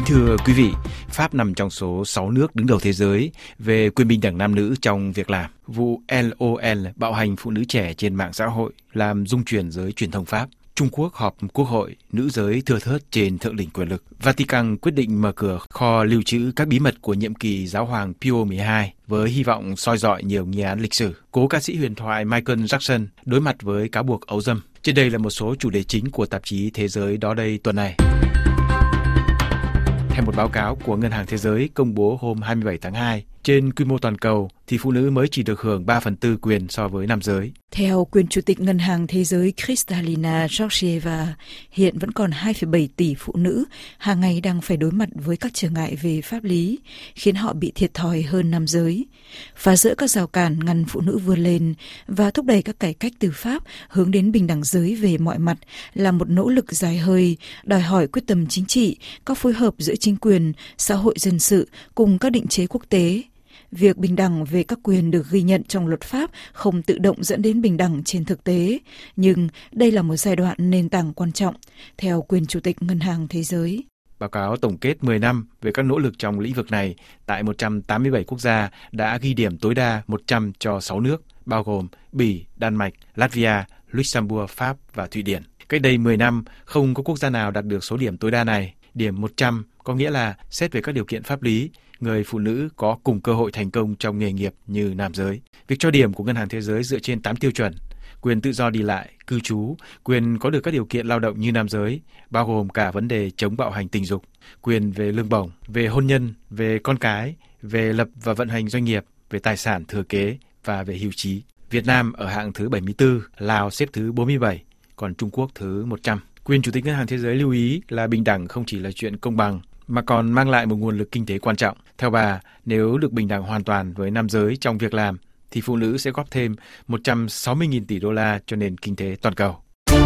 thưa quý vị, Pháp nằm trong số 6 nước đứng đầu thế giới về quyền bình đẳng nam nữ trong việc làm. Vụ LOL bạo hành phụ nữ trẻ trên mạng xã hội làm rung chuyển giới truyền thông Pháp. Trung Quốc họp quốc hội, nữ giới thưa thớt trên thượng đỉnh quyền lực. Vatican quyết định mở cửa kho lưu trữ các bí mật của nhiệm kỳ giáo hoàng Pio 12 với hy vọng soi rọi nhiều nghi án lịch sử. Cố ca sĩ huyền thoại Michael Jackson đối mặt với cáo buộc ấu dâm. Trên đây là một số chủ đề chính của tạp chí Thế giới đó đây tuần này. Theo một báo cáo của Ngân hàng Thế giới công bố hôm 27 tháng 2, trên quy mô toàn cầu thì phụ nữ mới chỉ được hưởng 3/4 quyền so với nam giới. Theo quyền chủ tịch Ngân hàng Thế giới Kristalina Georgieva, hiện vẫn còn 2,7 tỷ phụ nữ hàng ngày đang phải đối mặt với các trở ngại về pháp lý, khiến họ bị thiệt thòi hơn nam giới. Phá dỡ các rào cản ngăn phụ nữ vươn lên và thúc đẩy các cải cách từ Pháp hướng đến bình đẳng giới về mọi mặt là một nỗ lực dài hơi, đòi hỏi quyết tâm chính trị, các phối hợp giữa chính quyền, xã hội dân sự cùng các định chế quốc tế. Việc bình đẳng về các quyền được ghi nhận trong luật pháp không tự động dẫn đến bình đẳng trên thực tế, nhưng đây là một giai đoạn nền tảng quan trọng, theo quyền chủ tịch Ngân hàng Thế giới. Báo cáo tổng kết 10 năm về các nỗ lực trong lĩnh vực này tại 187 quốc gia đã ghi điểm tối đa 100 cho 6 nước, bao gồm Bỉ, Đan Mạch, Latvia, Luxembourg, Pháp và Thụy Điển. Cách đây 10 năm, không có quốc gia nào đạt được số điểm tối đa này. Điểm 100 có nghĩa là xét về các điều kiện pháp lý, người phụ nữ có cùng cơ hội thành công trong nghề nghiệp như nam giới. Việc cho điểm của Ngân hàng Thế giới dựa trên 8 tiêu chuẩn: quyền tự do đi lại, cư trú, quyền có được các điều kiện lao động như nam giới, bao gồm cả vấn đề chống bạo hành tình dục, quyền về lương bổng, về hôn nhân, về con cái, về lập và vận hành doanh nghiệp, về tài sản thừa kế và về hưu trí. Việt Nam ở hạng thứ 74, Lào xếp thứ 47, còn Trung Quốc thứ 100. Quyền Chủ tịch Ngân hàng Thế giới lưu ý là bình đẳng không chỉ là chuyện công bằng, mà còn mang lại một nguồn lực kinh tế quan trọng. Theo bà, nếu được bình đẳng hoàn toàn với nam giới trong việc làm, thì phụ nữ sẽ góp thêm 160.000 tỷ đô la cho nền kinh tế toàn cầu.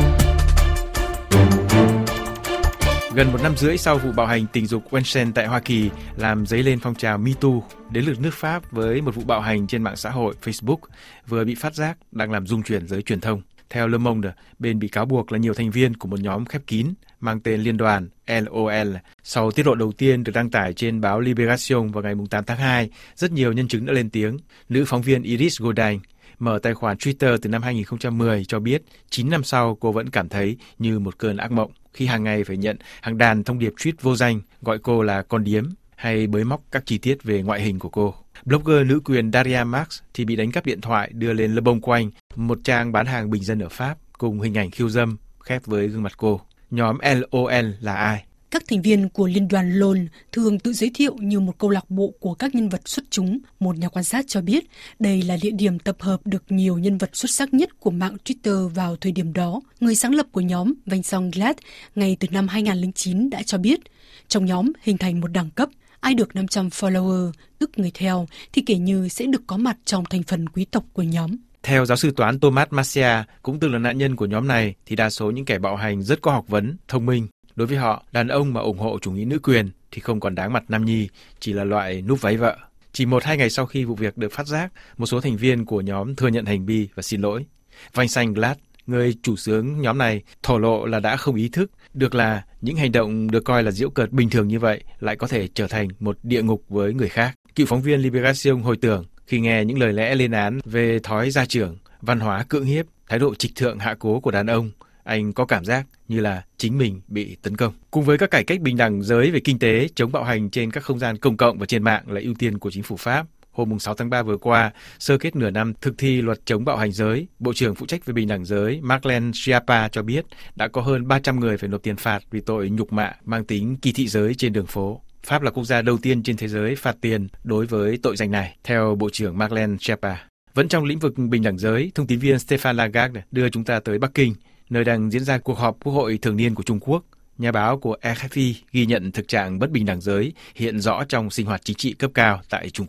Gần 1 năm rưỡi sau vụ bạo hành tình dục Weinstein tại Hoa Kỳ làm dấy lên phong trào Me Too, đến lượt nước Pháp với một vụ bạo hành trên mạng xã hội Facebook vừa bị phát giác đang làm rung chuyển giới truyền thông. Theo Le Monde, bên bị cáo buộc là nhiều thành viên của một nhóm khép kín mang tên Liên đoàn LOL. Sau tiết lộ đầu tiên được đăng tải trên báo Libération vào ngày 8 tháng 2, rất nhiều nhân chứng đã lên tiếng. Nữ phóng viên Iris Godin mở tài khoản Twitter từ năm 2010 cho biết 9 năm sau cô vẫn cảm thấy như một cơn ác mộng khi hàng ngày phải nhận hàng đàn thông điệp tweet vô danh gọi cô là con điếm hay bới móc các chi tiết về ngoại hình của cô. Blogger nữ quyền Daria Marx thì bị đánh cắp điện thoại đưa lên Le Bon Coin, một trang bán hàng bình dân ở Pháp, cùng hình ảnh khiêu dâm khép với gương mặt cô. Nhóm LOL là ai? Các thành viên của Liên đoàn LOL thường tự giới thiệu như một câu lạc bộ của các nhân vật xuất chúng. Một nhà quan sát cho biết đây là địa điểm tập hợp được nhiều nhân vật xuất sắc nhất của mạng Twitter vào thời điểm đó. Người sáng lập của nhóm, Vincent Glad, ngay từ năm 2009 đã cho biết, trong nhóm hình thành một đẳng cấp. Ai được 500 follower, tức người theo, thì kể như sẽ được có mặt trong thành phần quý tộc của nhóm. Theo giáo sư toán Thomas Massia, cũng từng là nạn nhân của nhóm này, thì đa số những kẻ bạo hành rất có học vấn, thông minh. Đối với họ, đàn ông mà ủng hộ chủ nghĩa nữ quyền thì không còn đáng mặt nam nhi, chỉ là loại núp váy vợ. Chỉ 1-2 ngày sau khi vụ việc được phát giác, một số thành viên của nhóm thừa nhận hành vi và xin lỗi. Vincent Glad, người chủ xướng nhóm này, thổ lộ là đã không ý thức được là những hành động được coi là giễu cợt bình thường như vậy lại có thể trở thành một địa ngục với người khác. Cựu phóng viên Libération hồi tưởng khi nghe những lời lẽ lên án về thói gia trưởng, văn hóa cưỡng hiếp, thái độ trịch thượng hạ cố của đàn ông, anh có cảm giác như là chính mình bị tấn công. Cùng với các cải cách bình đẳng giới về kinh tế, chống bạo hành trên các không gian công cộng và trên mạng là ưu tiên của chính phủ Pháp. Hôm 6 tháng 3 vừa qua, sơ kết nửa năm thực thi luật chống bạo hành giới, Bộ trưởng phụ trách về bình đẳng giới Marlène Schiappa cho biết đã có hơn 300 người phải nộp tiền phạt vì tội nhục mạ mang tính kỳ thị giới trên đường phố. Pháp là quốc gia đầu tiên trên thế giới phạt tiền đối với tội danh này, theo Bộ trưởng Marlène Schiappa. Vẫn trong lĩnh vực bình đẳng giới, thông tín viên Stéphane Lagarde đưa chúng ta tới Bắc Kinh, nơi đang diễn ra cuộc họp Quốc hội thường niên của Trung Quốc. Nhà báo của RFI ghi nhận thực trạng bất bình đẳng giới hiện rõ trong sinh hoạt chính trị cấp cao tại Trung Quốc.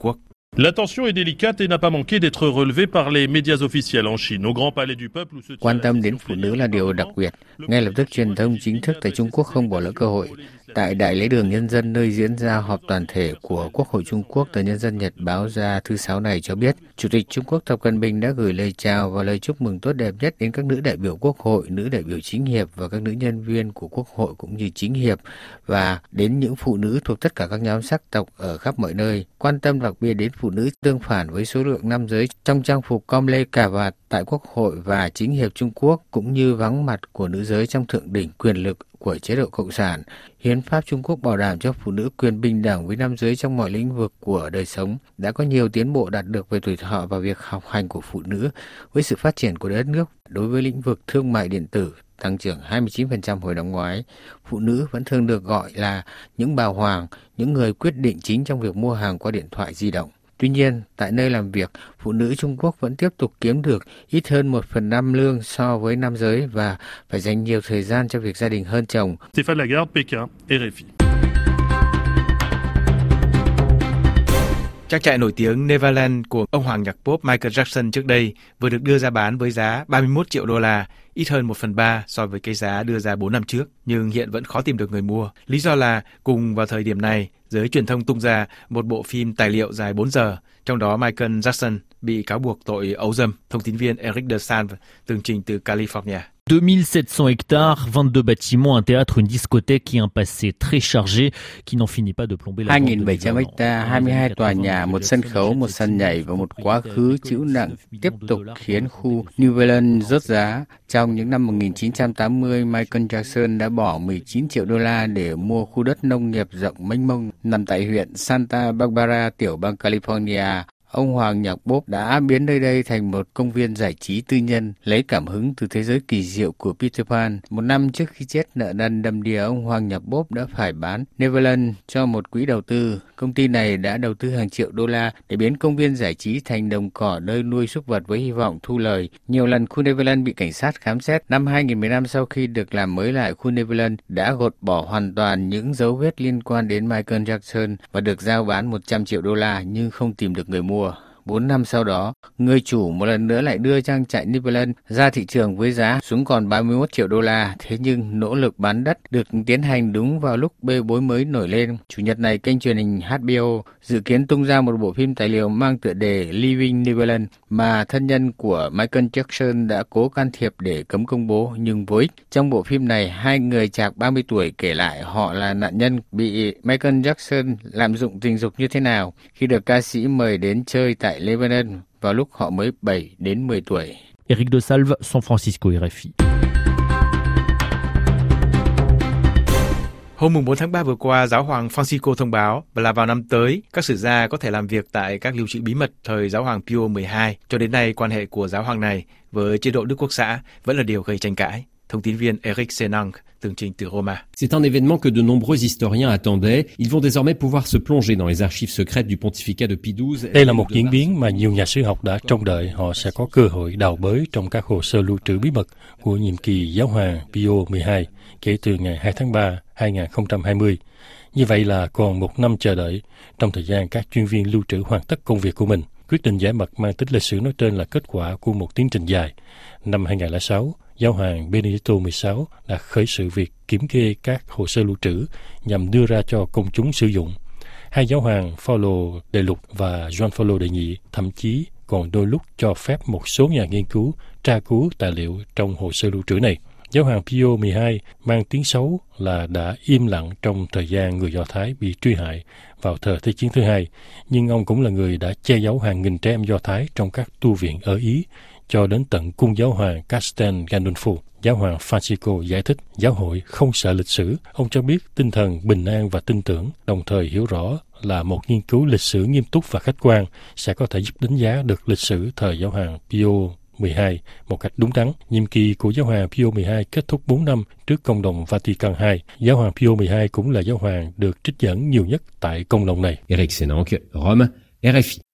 La tension est délicate et n'a pas manqué d'être relevée par les médias officiels en Chine. Au Grand Palais du Peuple où se tient Quan tâm đến phụ nữ là điều đặc biệt. Ngay lập tức truyền thông chính thức tại Trung Quốc không bỏ lỡ cơ hội. Tại Đại lễ đường Nhân dân nơi diễn ra họp toàn thể của Quốc hội Trung Quốc, tờ Nhân dân Nhật báo ra thứ Sáu này cho biết, Chủ tịch Trung Quốc Tập Cận Bình đã gửi lời chào và lời chúc mừng tốt đẹp nhất đến các nữ đại biểu Quốc hội, nữ đại biểu chính hiệp và các nữ nhân viên của Quốc hội cũng như chính hiệp, và đến những phụ nữ thuộc tất cả các nhóm sắc tộc ở khắp mọi nơi. Quan tâm đặc biệt đến phụ nữ tương phản với số lượng nam giới trong trang phục com lê cà vạt tại Quốc hội và chính hiệp Trung Quốc, cũng như vắng mặt của nữ giới trong thượng đỉnh quyền lực của chế độ Cộng sản. Hiến pháp Trung Quốc bảo đảm cho phụ nữ quyền bình đẳng với nam giới trong mọi lĩnh vực của đời sống. Đã có nhiều tiến bộ đạt được về tuổi thọ và việc học hành của phụ nữ với sự phát triển của đất nước. Đối với lĩnh vực thương mại điện tử, tăng trưởng 29% hồi năm ngoái. Phụ nữ vẫn thường được gọi là những bà hoàng, những người quyết định chính trong việc mua hàng qua điện thoại di động. Tuy nhiên, tại nơi làm việc, phụ nữ Trung Quốc vẫn tiếp tục kiếm được ít hơn 1/5 lương so với nam giới và phải dành nhiều thời gian cho việc gia đình hơn chồng. Stéphane Lagarde, Pékin, RFI. Trang trại nổi tiếng Neverland của ông hoàng nhạc pop Michael Jackson trước đây vừa được đưa ra bán với giá 31 triệu đô la, ít hơn 1/3 so với cái giá đưa ra 4 năm trước, nhưng hiện vẫn khó tìm được người mua. Lý do là cùng vào thời điểm này, giới truyền thông tung ra một bộ phim tài liệu dài 4 giờ, trong đó Michael Jackson bị cáo buộc tội ấu dâm. Thông tin viên Eric de Salve tường trình từ California. 2700 hectares, 22 bâtiments, un théâtre, une discothèque et un passé très chargé qui n'en finit pas de plomber la 2.700 hectare, 22 tòa nhà, một sân khấu, một sân nhảy và một quá khứ trĩu nặng tiếp tục khiến khu Neverland rớt giá. Trong những năm 1980, Michael Jackson đã bỏ 19 triệu đô la để mua khu đất nông nghiệp rộng mênh mông nằm tại huyện Santa Barbara, tiểu bang California. Ông hoàng nhạc pop đã biến nơi đây thành một công viên giải trí tư nhân, lấy cảm hứng từ thế giới kỳ diệu của Peter Pan. Một năm trước khi chết nợ nần đầm đìa, ông hoàng nhạc pop đã phải bán Neverland cho một quỹ đầu tư. Công ty này đã đầu tư hàng triệu đô la để biến công viên giải trí thành đồng cỏ nơi nuôi súc vật với hy vọng thu lời. Nhiều lần khu Neverland bị cảnh sát khám xét. Năm 2015, sau khi được làm mới lại, khu Neverland đã gột bỏ hoàn toàn những dấu vết liên quan đến Michael Jackson và được giao bán 100 triệu đô la nhưng không tìm được người mua. 4 năm sau đó, người chủ một lần nữa lại đưa trang trại Neverland ra thị trường với giá xuống còn 31 triệu đô la. Thế nhưng nỗ lực bán đất được tiến hành đúng vào lúc bê bối mới nổi lên. Chủ nhật này, kênh truyền hình HBO dự kiến tung ra một bộ phim tài liệu mang tựa đề Living Neverland mà thân nhân của Michael Jackson đã cố can thiệp để cấm công bố nhưng vô ích. Trong bộ phim này, hai người chạc 30 tuổi kể lại họ là nạn nhân bị Michael Jackson lạm dụng tình dục như thế nào khi được ca sĩ mời đến chơi tại Lebanon vào lúc họ mới 7 đến 10 tuổi. Eric de Salve, San Francisco, RFI. Hôm 4 tháng 3 vừa qua, Giáo hoàng Francisco thông báo là vào năm tới, các sử gia có thể làm việc tại các lưu trữ bí mật thời Giáo hoàng Pio XII. Cho đến nay, quan hệ của Giáo hoàng này với chế độ Đức Quốc xã vẫn là điều gây tranh cãi. Thông tin viên Eric Senang tường trình từ Roma. C'est un événement que de nombreux historiens attendaient. Ils vont désormais pouvoir se plonger dans les archives secrètes du pontificat de Pie XII. Đây là một diễn biến mà nhiều nhà sử học đã trông đợi. Họ sẽ có cơ hội đào bới trong các hồ sơ lưu trữ bí mật của nhiệm kỳ Giáo hoàng Pio XII kể từ ngày 2 tháng 3, 2020. Như vậy là còn một năm chờ đợi, trong thời gian các chuyên viên lưu trữ hoàn tất công việc của mình. Quyết định giải mật mang tính lịch sử nói trên là kết quả của một tiến trình dài. Năm 2006, Giáo hoàng Benedicto XVI đã khởi sự việc kiểm kê các hồ sơ lưu trữ nhằm đưa ra cho công chúng sử dụng. Hai giáo hoàng Phaolô đệ lục và Gioan Phaolô đệ nhị thậm chí còn đôi lúc cho phép một số nhà nghiên cứu tra cứu tài liệu trong hồ sơ lưu trữ này. Giáo hoàng Pio XII mang tiếng xấu là đã im lặng trong thời gian người Do Thái bị truy hại vào thời Thế chiến thứ hai, nhưng ông cũng là người đã che giấu hàng nghìn trẻ em Do Thái trong các tu viện ở Ý, cho đến tận cung giáo hoàng Castel Gandolfo. Giáo hoàng Francisco giải thích giáo hội không sợ lịch sử. Ông cho biết tinh thần bình an và tin tưởng, đồng thời hiểu rõ là một nghiên cứu lịch sử nghiêm túc và khách quan sẽ có thể giúp đánh giá được lịch sử thời giáo hoàng Pio XII một cách đúng đắn. Nhiệm kỳ của giáo hoàng Pio XII kết thúc 4 năm trước công đồng Vatican II. Giáo hoàng Pio XII cũng là giáo hoàng được trích dẫn nhiều nhất tại công đồng này. Eric Senang, Rome, RFI.